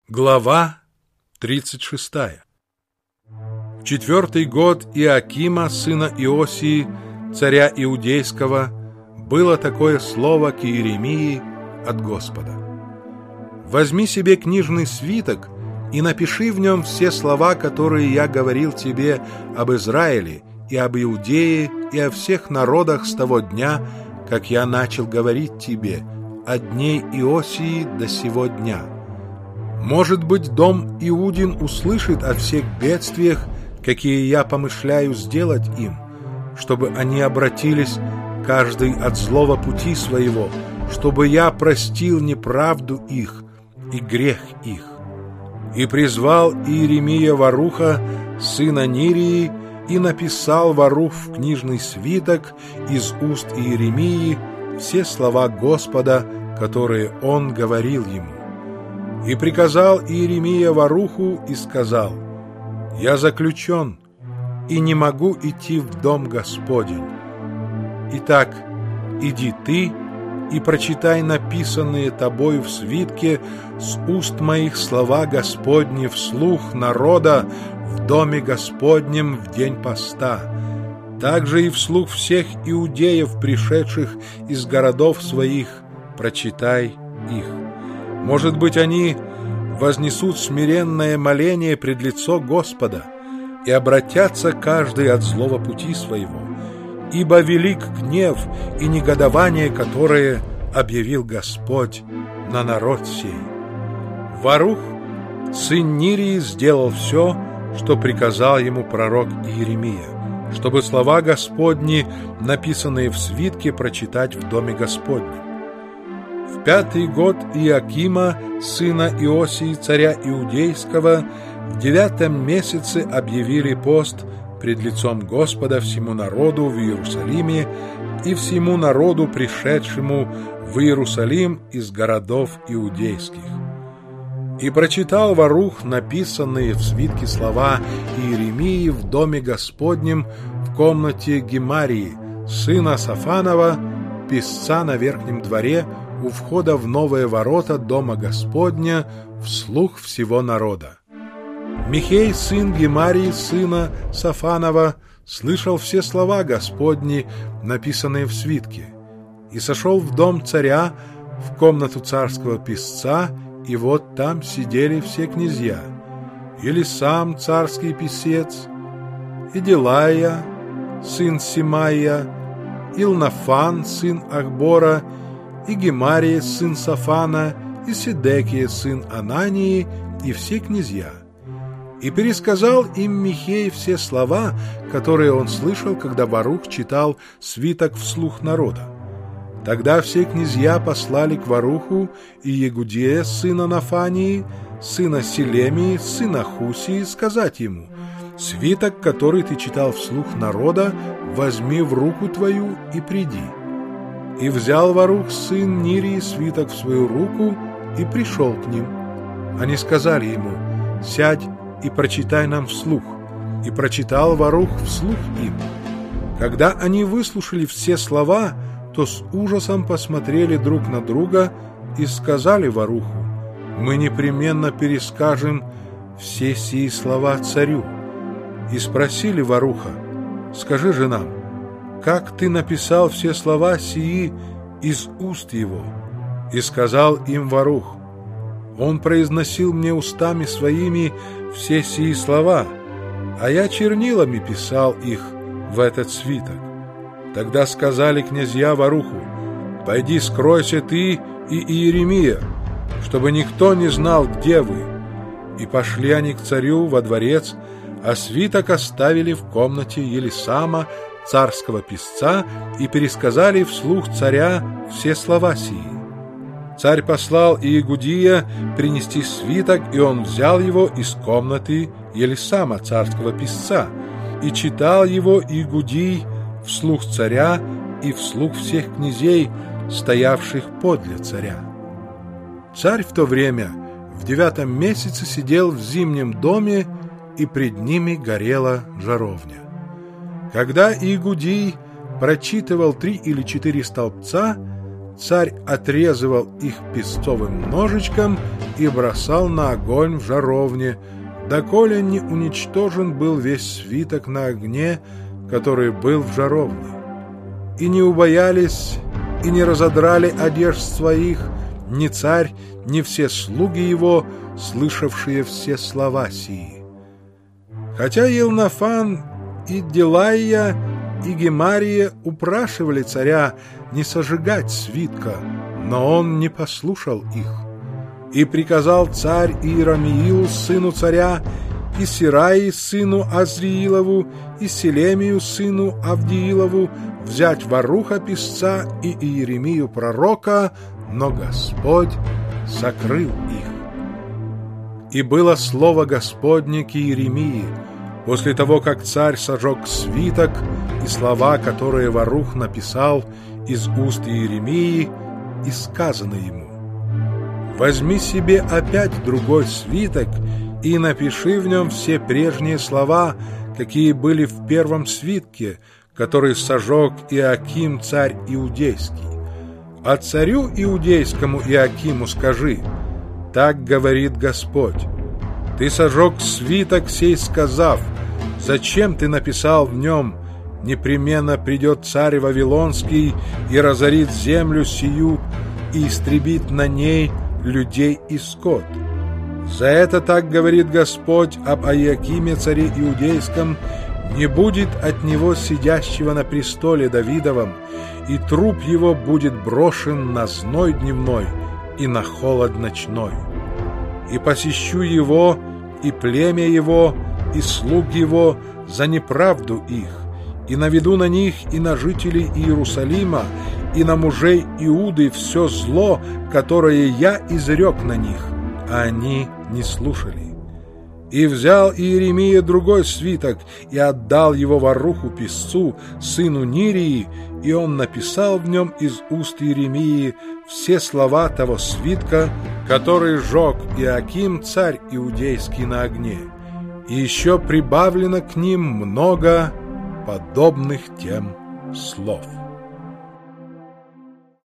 Глава 36. В 4-й год Иоакима, сына Иосии, царя Иудейского, было такое слово к Иеремии от Господа. «Возьми себе книжный свиток и напиши в нем все слова, которые я говорил тебе об Израиле и об Иудее и о всех народах с того дня, как я начал говорить тебе, от дней Иосии до сего дня. Может быть, дом Иудин услышит о всех бедствиях, какие я помышляю сделать им, чтобы они обратились каждый от злого пути своего, чтобы я простил неправду их и грех их». И призвал Иеремия Варуха, сына Нирии, и написал Варух в книжный свиток из уст Иеремии все слова Господа, которые он говорил ему. И приказал Иеремия Варуху и сказал: «Я заключен и не могу идти в дом Господень. Итак, иди ты и прочитай написанные тобою в свитке с уст моих слова Господни вслух народа в доме Господнем в день поста. Также и вслух всех иудеев, пришедших из городов своих, прочитай их. Может быть, они вознесут смиренное моление пред лицо Господа и обратятся каждый от злого пути своего, ибо велик гнев и негодование, которое объявил Господь на народ сей». Варух, сын Нирии, сделал все, что приказал ему пророк Иеремия, чтобы слова Господни, написанные в свитке, прочитать в доме Господнем. В 5-й год Иоакима, сына Иосии, царя Иудейского, в 9-м месяце объявили пост пред лицом Господа всему народу в Иерусалиме и всему народу, пришедшему в Иерусалим из городов иудейских. И прочитал Варух написанные в свитке слова Иеремии в доме Господнем в комнате Гемарии, сына Сафанова, писца на верхнем дворе, у входа в новые ворота дома Господня, вслух всего народа. Михей, сын Гемарии, сына Сафанова, слышал все слова Господни, написанные в свитке, и сошел в дом царя, в комнату царского писца, и вот там сидели все князья, или сам царский писец, и Делая, сын Симая, Илнафан, сын Ахбора, и Гемария, сын Сафана, и Седекия, сын Анании, и все князья. И пересказал им Михей все слова, которые он слышал, когда Варух читал свиток вслух народа. Тогда все князья послали к Варуху и Егудея, сына Нафании, сына Селемии, сына Хусии, сказать ему: «Свиток, который ты читал вслух народа, возьми в руку твою и приди». И взял Варух, сын Нирии, свиток в свою руку и пришел к ним. Они сказали ему: «Сядь и прочитай нам вслух». И прочитал Варух вслух им. Когда они выслушали все слова, то с ужасом посмотрели друг на друга и сказали Варуху: «Мы непременно перескажем все сии слова царю». И спросили Варуха: «Скажи же нам, как ты написал все слова сии из уст его?» И сказал им Варух: «Он произносил мне устами своими все сии слова, а я чернилами писал их в этот свиток». Тогда сказали князья Варуху: «Пойди, скройся ты и Иеремия, чтобы никто не знал, где вы». И пошли они к царю во дворец, а свиток оставили в комнате Елисама, царского писца, и пересказали вслух царя все слова сии. Царь послал Иегудия принести свиток, и он взял его из комнаты Елисама, царского писца, и читал его Иегудий вслух царя и вслух всех князей, стоявших подле царя. Царь в то время в 9-м месяце сидел в зимнем доме, и пред ними горела жаровня. Когда Иегудий прочитывал 3 или 4 столбца, царь отрезывал их песцовым ножичком и бросал на огонь в жаровне, доколе не уничтожен был весь свиток на огне, который был в жаровне. И не убоялись, и не разодрали одежд своих ни царь, ни все слуги его, слышавшие все слова сии. Хотя Илнафан и Делайя и Гемария упрашивали царя не сожигать свитка, но он не послушал их. И приказал царь Иеромиилу, сыну царя, и Сираи, сыну Азриилову, и Селемию, сыну Авдиилову, взять Варуха писца и Иеремию пророка, но Господь сокрыл их. И было слово Господне к Иеремии, после того, как царь сожег свиток, и слова, которые Варух написал из уст Иеремии, и сказано ему: «Возьми себе опять другой свиток и напиши в нем все прежние слова, какие были в первом свитке, который сожег Иоаким, царь Иудейский. А царю Иудейскому Иоакиму скажи: так говорит Господь, ты сожег свиток сей, сказав: зачем ты написал в нем: непременно придет царь Вавилонский и разорит землю сию и истребит на ней людей и скот. За это так говорит Господь об Иоакиме, царе Иудейском: не будет от него сидящего на престоле Давидовом, и труп его будет брошен на зной дневной и на холод ночной. И посещу его, и племя его, и слуг его за неправду их, и наведу на них и на жителей Иерусалима, и на мужей Иуды все зло, которое я изрек на них, а они не слушали. И взял Иеремия другой свиток и отдал его Варуху писцу, сыну Нирии, и он написал в нем из уст Иеремии все слова того свитка, который сжег Иоаким, царь Иудейский, на огне. И еще прибавлено к ним много подобных тем слов.